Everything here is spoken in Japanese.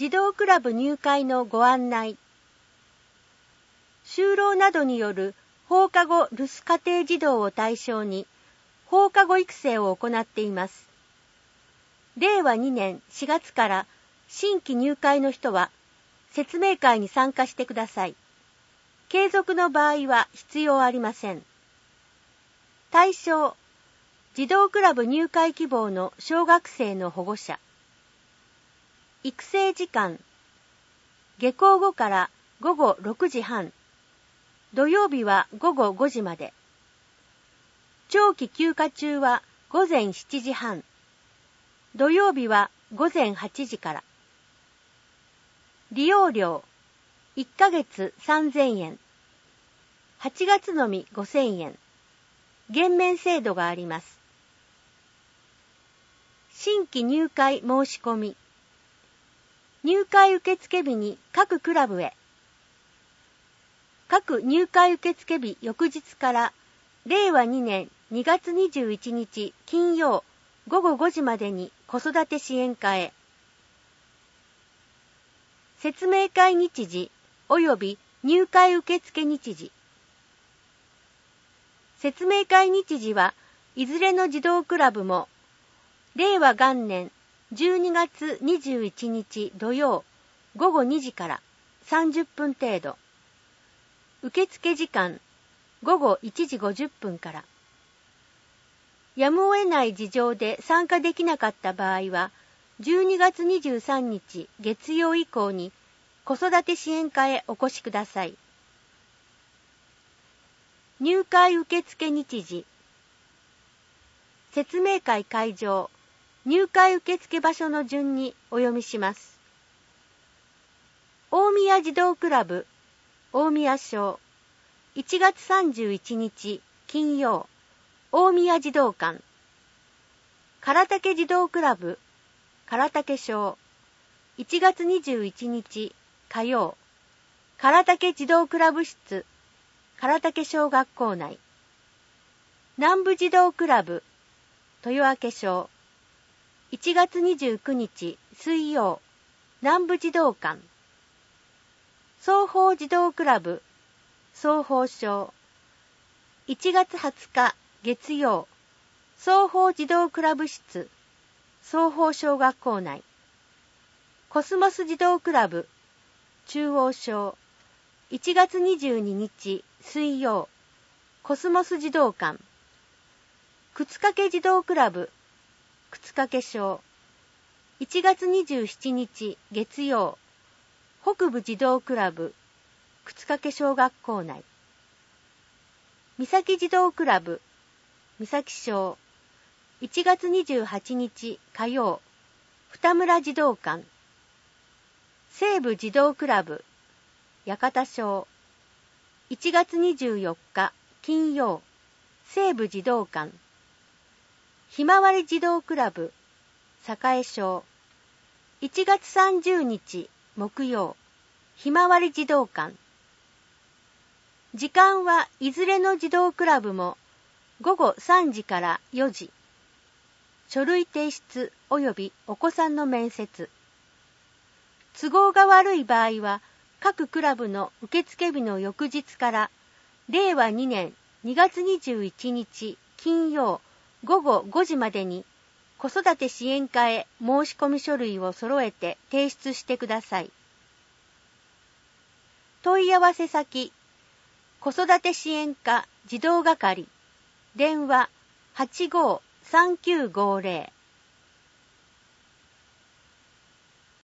児童クラブ入会のご案内。就労などによる放課後留守家庭児童を対象に放課後育成を行っています。令和2年4月から新規入会の人は説明会に参加してください。継続の場合は必要ありません。対象、児童クラブ入会希望の小学生の保護者。育成時間、下校後から午後6時半、土曜日は午後5時まで。長期休暇中は午前7時半、土曜日は午前8時から。利用料、1ヶ月3000円、8月のみ5000円、減免制度があります。新規入会申し込み。入会受付日に各クラブへ。各入会受付日翌日から令和2年2月21日金曜午後5時までに子育て支援課へ。説明会日時及び入会受付日時。説明会日時はいずれの児童クラブも令和元年12月21日土曜午後2時から30分程度。受付時間午後1時50分から。やむを得ない事情で参加できなかった場合は12月23日月曜以降に子育て支援課へお越しください。入会受付日時。説明会会場、入会受付場所の順にお読みします。大宮児童クラブ、大宮小、1月31日金曜、大宮児童館。唐竹児童クラブ、唐竹小、1月21日火曜、唐竹児童クラブ室、唐竹小学校内。南部児童クラブ、豊明小、1月29日水曜、南部児童館。双方児童クラブ、双方小、1月20日月曜、双方児童クラブ室、双方小学校内。コスモス児童クラブ、中央小、1月22日水曜、コスモス児童館。靴掛児童クラブ、靴掛小、1月27日月曜、北部児童クラブ、靴掛小学校内。三崎児童クラブ、三崎小、1月28日火曜、二村児童館。西部児童クラブ、八幡小、1月24日金曜、西部児童館。ひまわり児童クラブ、栄小、1月30日木曜、ひまわり児童館。時間はいずれの児童クラブも午後3時から4時。書類提出及びお子さんの面接。都合が悪い場合は各クラブの受付日の翌日から令和2年2月21日金曜午後5時までに子育て支援課へ申し込み書類を揃えて提出してください。問い合わせ先、子育て支援課児童係、電話85-3950